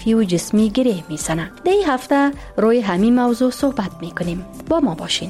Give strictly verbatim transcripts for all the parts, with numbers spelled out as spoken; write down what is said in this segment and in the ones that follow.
عاطفی و جسمی گره میزنه. در این هفته روی همین موضوع صحبت میکنیم. با ما باشین.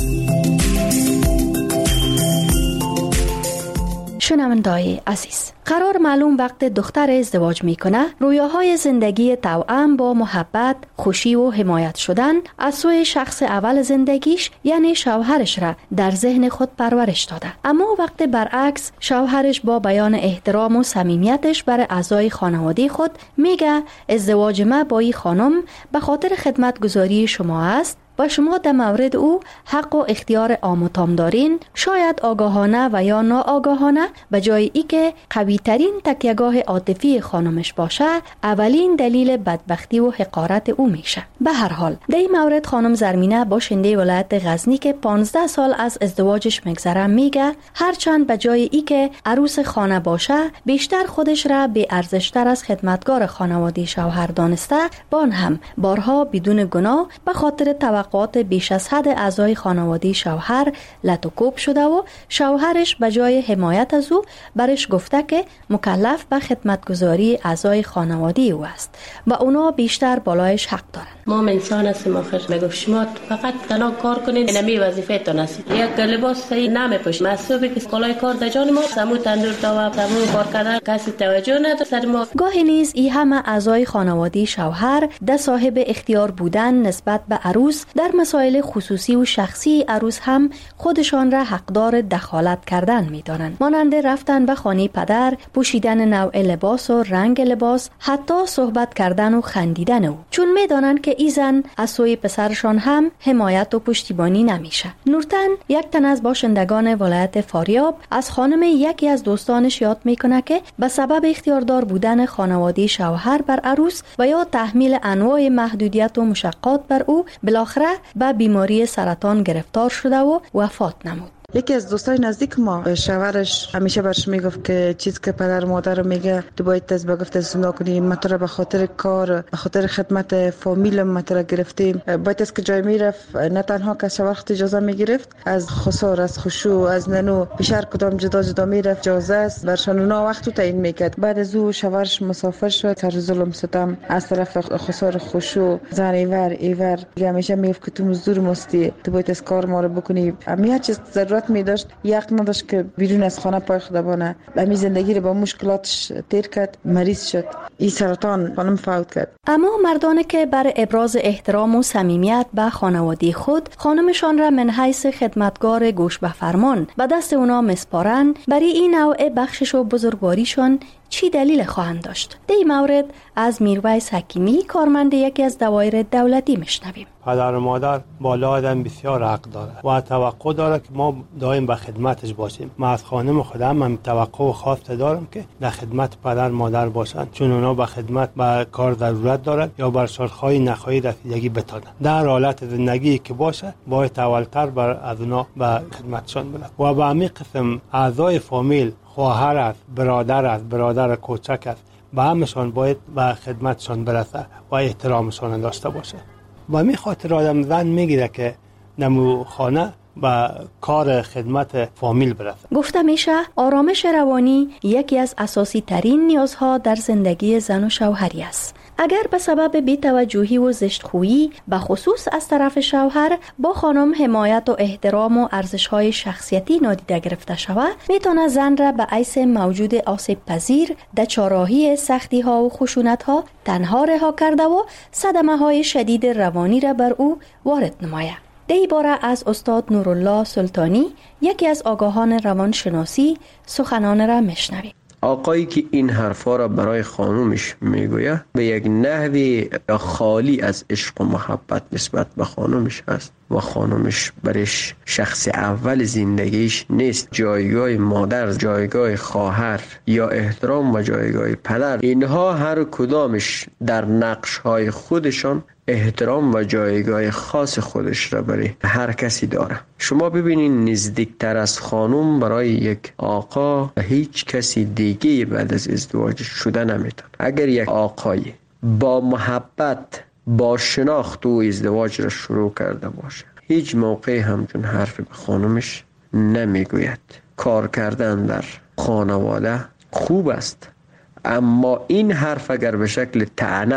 شنونده‌های عزیز، قرار معلوم وقت دختر ازدواج میکنه رویاهای زندگی توأم با محبت، خوشی و حمایت شدن از سوی شخص اول زندگیش یعنی شوهرش را در ذهن خود پرورش داده. اما وقت برعکس شوهرش با بیان احترام و صمیمیتش برای اعضای خانواده خود میگه ازدواج ما با این خانم به خاطر خدمتگزاری شما است و شما در مورد او حق و اختیار عام و تام دارین، شاید آگاهانه و یا ناآگاهانه به جای ای که قوی ترین تکیهگاه عاطفی خانمش باشه، اولین دلیل بدبختی و حقارت او میشه. به هر حال در این مورد خانم زرمینه باشنده ولایت غزنی که پانزده سال از ازدواجش میگذره میگه هرچند به جای ای که عروس خانه باشه بیشتر خودش را به ارزشتر از خدمتگار خانواده شوهر دانسته، بان هم بارها بدون گناه به خاطر توقعات بیش از حد اعضای خانواده شوهر لط و کوب شده و شوهرش به جای حمایت از او برش گفته که مکلف به خدمتگزاری اعضای خانواده او است و اونا بیشتر بالایش حق دارن. ما انسان هستیم آخر. میگفت شما فقط تنها کار کنین، اینمی وظیفه تون است. یک لباس صحیح نمیپوشید، مسئولی که کلاه کار در جان ما سمو تندور داو سمو کار کردن کسی توجه نداره سر ما. گاهی نیز این همه اعضای خانواده شوهر ده صاحب اختیار بودن نسبت به عروس در مسائل خصوصی و شخصی عروس هم خودشان را حقدار دخالت کردن می‌دانند، مانند رفتن به خانه پدر، پوشیدن نوع لباس و رنگ لباس، حتی صحبت کردن و خندیدن او، چون می‌دانند که این زن از سوی پسرشان هم حمایت و پشتیبانی نمیشه. نورتن، یک تن از باشندگان ولایت فاریاب، از خانم یکی از دوستانش یاد میکنه که به سبب اختیاردار بودن خانواده شوهر بر عروس و یا تحمیل انواع محدودیت و مشقات بر او بالاخره به بیماری سرطان گرفتار شده و وفات نمود. یکی از دوستای نزدیک ما شوهرش همیشه برش میگفت که چیز که پدر مادر میگه تو باید تز بگفت سنا کنی، ما تو را به خاطر کار، به خاطر خدمت فامیل ما تو را گرفتیم. باید از که جای میرفت نه تنها که شوهر خود اجازه میگرفت، از خسار، از خشوع، از ننو بیشتر کدام جدا جدا میرفت، اجازه است برشان اونا وقت تو تعیین میکرد. بعد از او شوهرش مسافر شد، سر ظلم ستم از طرف خسار خشوع زن ایور ایور همیشه میگفت که تو مزدور مستی، تو باید از کار ما رو بکنی. همه چیز ضرورت می داشت، یک نداشت که بیرون از خانه پای خود بانه. همین زندگی رو با مشکلاتش تیر کرد، مریض شد، این سرطان خانم فوت کرد. اما مردانی که بر ابراز احترام و صمیمیت به خانواده خود خانمشان را من حیث خدمتگار گوش به فرمان به دست اونا مسپارن، برای این نوع بخشش و بزرگواریشان چی دلیل خواهند داشت؟ در این مورد از میرویس حکیمی، کارمند یکی از دوایر دولتی، میشنویم. پدر و مادر بالا آدم بسیار حق داره و توقع داره که ما دائم به خدمتش باشیم. من از خانم خودم من توقع و خواسته دارم که در خدمت پدر مادر باشن، چون اونا به خدمت به کار ضرورت دارن یا بر شرط‌های نخواهی رسیدگی بتانن. در حالت زندگی که باشه باید اولتر بر از اونا به خدمتشان برد و به همین قسم اعضای فامیل، خواهر است، برادر است، برادر کوچک است، به همشان باید به خدمتشان برسه و احترامشان داشته باشه. و همین خاطر آدم زن میگیره که نمو خانه با کار خدمت فامیل برسه. گفته میشه آرامش روانی یکی از اساسی ترین نیازها در زندگی زن و شوهری است. اگر به سبب بی‌توجهی و زشتخویی به خصوص از طرف شوهر با خانم حمایت و احترام و ارزش‌های شخصیتی نادیده گرفته شود، میتونه زن را به حیث موجود آسیب پذیر در چهارراهی سختی‌ها و خشونت‌ها تنها رها کرده و صدمه‌های شدید روانی را بر او وارد نماید. در این باره از استاد نورالله سلطانی، یکی از آگاهان روانشناسی، سخنان را میشنویم. آقایی که این حرفا را برای خانومش میگوید به یک نحوی خالی از عشق و محبت نسبت به خانومش هست و خانومش برش شخص اول زندگیش نیست. جایگاه مادر، جایگاه خواهر یا احترام و جایگاه پدر، اینها هر کدامش در نقش‌های خودشان احترام و جایگاه خاص خودش را برای هر کسی داره. شما ببینین نزدیکتر از خانم برای یک آقا هیچ کسی دیگه بعد از ازدواج شده نمیتونه. اگر یک آقای با محبت، با شناخت و ازدواج را شروع کرده باشه، هیچ موقع همچون حرف به خانمش نمیگوید. کار کردن در خانواده خوب است، اما این حرف اگر به شکل طعنه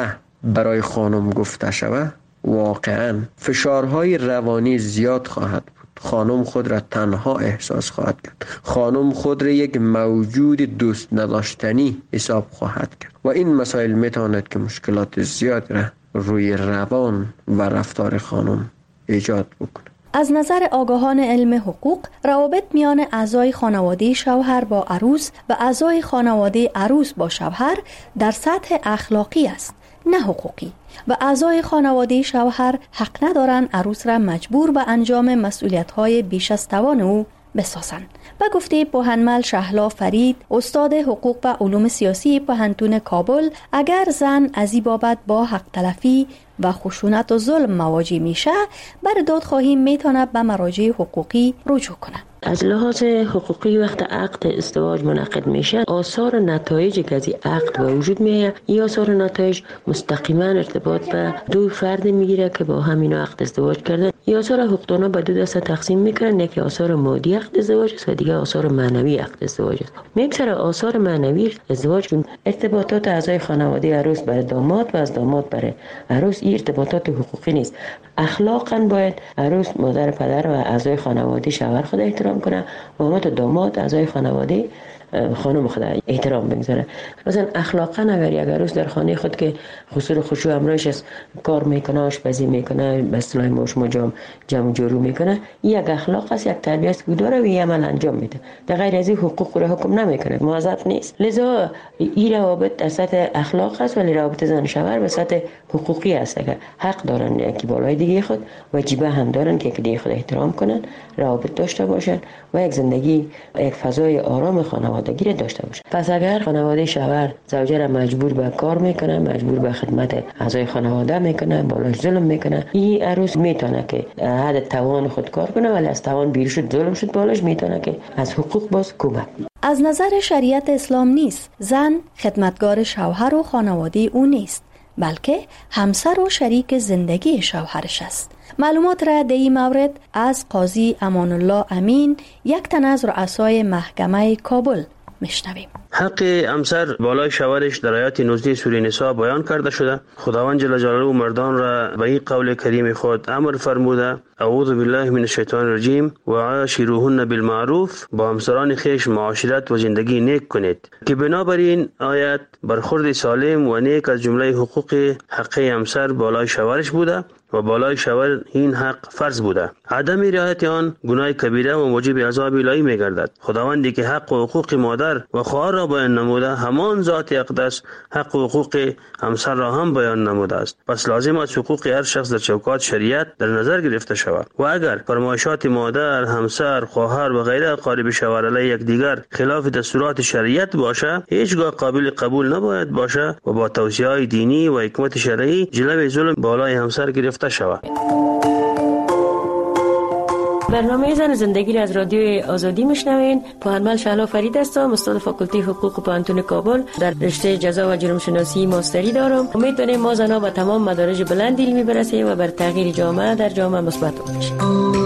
برای خانم گفته شود، واقعا فشارهای روانی زیاد خواهد بود. خانم خود را تنها احساس خواهد کرد. خانم خود را یک موجود دوست نداشتنی حساب خواهد کرد و این مسائل میتواند که مشکلات زیاد را روی روان و رفتار خانم ایجاد بکنه. از نظر آگاهان علم حقوق، روابط میان اعضای خانواده شوهر با عروس و اعضای خانواده عروس با شوهر در سطح اخلاقی است، نه حقوقی، و اعضای خانواده شوهر حق ندارند عروس را مجبور به انجام مسئولیت‌های بیش از توان او بسازند. به گفته پوهنمل شهلا فرید، استاد حقوق و علوم سیاسی پوهنتون کابل، اگر زن از این بابت با حق تلفی و خشونت و ظلم مواجه میشه، بر دادخواهی میتونه به مراجع حقوقی رجوع کنه. از لحاظ حقوقی وقت عقد ازدواج منعقد میشه، آثار نتایجی که از عقد به وجود میاد، این آثار نتایج مستقیما ارتباط به دو فرد میگیره که با همین عقد ازدواج کردن. این آثار حقوقدانا به دو دسته تقسیم میکنن، یکی آثار مادی عقد ازدواج است و دیگه آثار معنوی عقد ازدواج است. میگذره آثار معنوی ازدواج که ارتباطات اعضای خانواده عروس برای داماد و از داماد برای عروس، این ارتباطات حقوقی نیست. اخلاقاً باید عروس مادر پدر و اعضای خانواده شوهر خود احترام کنه و همت داماد اعضای خانواده خانم خود احترام بگذاره. مثلا اخلاقاً اگر یک عروس در خانه خود که خسور خشوع امرایش است، کار میکنه، آشپزی میکنه، به اصطلاح موش مجام جمع جورو میکنه، یک اخلاق است، یک تربیت است که داره و یک عمل انجام میده. در غیر از این حقوق رو حکم نمیکنه، موظف نیست. لذا این روابط در سطح اخلاق است، ولی روابط زن شوهر به سطح حقوقی است. اگر حق دارن یکی بالای دیگه خود، واجبه هم دارن که یکی دیگه خود احترام کنن، روابط داشته باشن و یک زندگی، یک فضای آرام خانوادگی داشته باشه. پس اگر خانواده شوهر زوجه را مجبور به کار میکنه، مجبور به خدمت اعضای خانواده میکنه، بالاش ظلم میکنه، این عروس میتونه که حد توان خود کار کنه، ولی از توان بیرون شد، ظلم شد، بالاش میتونه که از حقوق باز کمک. از نظر شریعت اسلام نیست زن خدمتگار شوهر و خانواده او نیست، بلکه همسر و شریک زندگی شوهرش است. معلومات را در این مورد از قاضی امان الله امین، یک تن از رؤسای محکمه کابل، میشنویم. حق همسر بالای شوهرش در آیات نوزده سوره نساء بیان کرده شده. خداوند جل جلاله مردان را به این قول کریم خود امر فرموده: اعوذ بالله من الشیطان الرجیم و عاشروهن بالمعروف، با همسران خیش معاشرت و زندگی نیک کنید، که بنابراین آیت برخورد سالم و نیک از جمله حقوق حق همسر بالای شوهرش بوده و بالای شوهر این حق فرض بوده. عدم رعایت آن گناه کبیره و موجب عذاب الهی می‌گردد. خداوندی که حق و حقوق مادر و خواهر را بیان نموده، همان ذات اقدس حق و حقوق همسر را هم بیان نموده است. پس لازم است حقوق هر شخص در چوکات شریعت در نظر گرفته شود و اگر فرمایشات مادر، همسر، خواهر و غیره اقارب شوهر علیه یکدیگر خلاف دستورات شریعت باشه، هیچگاه قابل قبول نباید باشه و با توصیه‌های دینی و حکمت شرعی جلوه ظلم بالای همسر گرفته شود. برنامه زن زندگی را از رادیوی آزادی میشنوین. پوهنمل شهلا فرید هستم، استاد فاکولته حقوق پوهنتون کابل، در رشته جزا و جرم شناسی ماستری دارم. امید داریم ما زنها به تمام مدارج بلند علمی برسیم و بر تغییر جامعه در جامعه مثبت باشیم.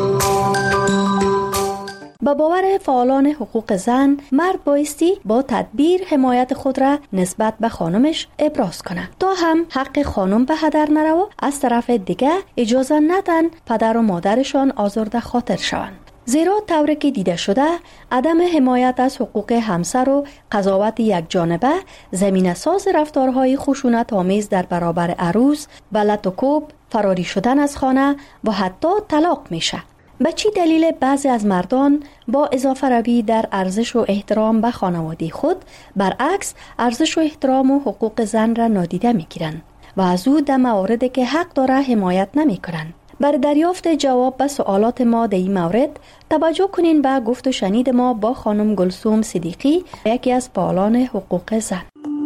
با باور فعالان حقوق زن، مرد بایستی با تدبیر حمایت خود را نسبت به خانمش ابراز کنه تا هم حق خانم به هدر نره و از طرف دیگه اجازه ندن پدر و مادرشان آزرده خاطر شوند. زیرا طوری که دیده شده، عدم حمایت از حقوق همسر و قضاوت یک جانبه زمینه ساز رفتارهای خشونت آمیز در برابر عروس، بلت و کوب، فراری شدن از خانه و حتی طلاق میشه. به چی دلیل بعضی از مردان با اضافه روی در ارزش و احترام به خانواده خود برعکس ارزش و احترام و حقوق زن را نادیده میگیرند و از او در مواردی که حق داره حمایت نمیکنند؟ بر دریافت جواب به سوالات ما در این مورد توجه کنین به گفت و شنید ما با خانم گلسوم صدیقی، یکی از فعالان حقوق زن.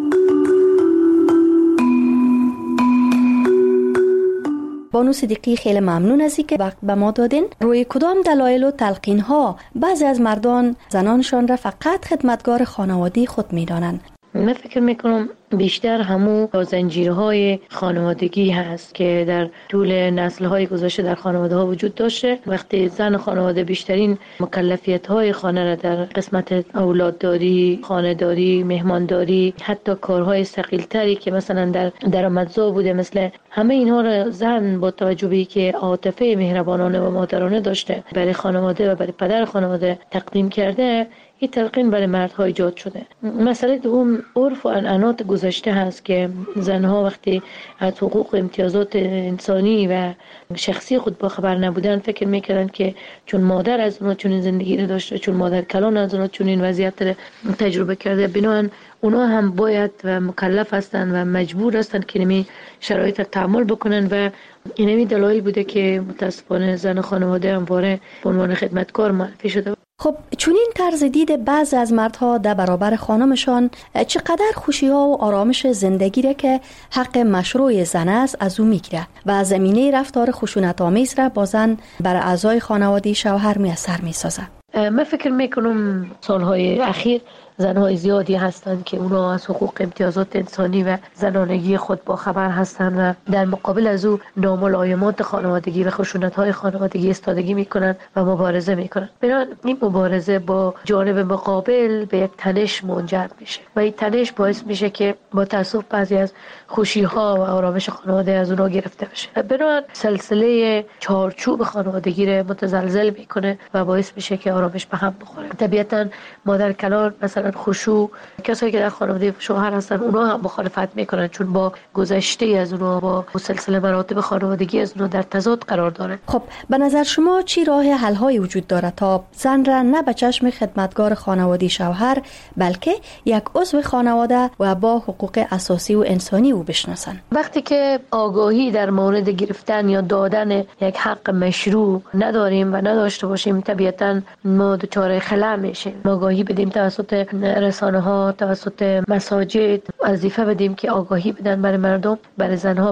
بانو صدیقی، خیلی ممنون از اینکه وقت به ما دادین. روی کدام دلایل و تلقین ها بعضی از مردان زنانشان را فقط خدمتگار خانواده خود می‌دانند؟ من فکر میکنم بیشتر همو زنجیرهای خانوادگی هست که در طول نسل‌های گذشته در خانواده ها وجود داشته. وقتی زن خانواده بیشترین مکلفیت های خانه را در قسمت اولادداری، خانه‌داری، مهمانداری، حتی کارهای ثقیل‌تری که مثلا در درآمدزا بوده، مثل همه اینها را زن با توجه به که عاطفه مهربانانه و مادرانه داشته برای خانواده و برای پدر خانواده تقدیم کرده، این تلقین برای مردها ایجاد شده. مسئله دوم عرف و عنعنات گذشته هست که زنها وقتی از حقوق و امتیازات انسانی و شخصی خود با خبر نبودن فکر میکردن که چون مادر از اونها چنین زندگی رو داشته، چون مادر کلان از اونها چنین وضعیت رو تجربه کرده، بنابراین اونها هم باید و مکلف هستند و مجبور هستند که نمی شرایط رو تحمل بکنن و اینمی دلایل بوده که متاسفانه زن خانواده همواره به عنوان خدمتکار معرفی شده. خب چون این طرز دید بعض از مردها در برابر خانمشان چقدر خوشی ها و آرامش زندگی را که حق مشروع زن است از او میگیره و زمینه رفتار خشونت آمیز را با زن بر اعضای خانواده شوهر میسر میسازه. من فکر میکنم سالهای اخیر زنهای زیادی هستند که اونا از حقوق امتیازات انسانی و زنانگی خود با خبر هستند و در مقابل از او ناملایمات خانوادگی و خشونت‌های خانوادگی استادگی میکنند و مبارزه میکنند. بنابراین این مبارزه با جانب مقابل به یک تنش منجر میشه و این تنش باعث میشه که با تأسف بعضی از خوشی‌ها و آرامش خانواده از اونها گرفته بشه. بنابراین سلسله چارچوب خانوادگی رو متزلزل میکنه و باعث میشه که آرامش به هم بخوره. طبیعتاً مادر کلان مثلا خشوع، کسایی که در خانواده شوهر هستن اونا هم مخالفت میکنن چون با گذشته از اونا با سلسله مراتب خانوادگی از اونا در تضاد قرار داره. خب به نظر شما چی راه حل هایی وجود داره تا زن را نه به چشم خدمتگار خانوادی شوهر بلکه یک عضو خانواده و با حقوق اساسی و انسانی او بشناسن؟ وقتی که آگاهی در مورد گرفتن یا دادن یک حق مشروع نداریم و نداشته باشیم، طبیعتاً ما دچار خلأ میشیم. آگاهی بدیم توسط رسانه ها، توسط مساجد، وظیفه بدیم که آگاهی بدن برای مردم، برای زنها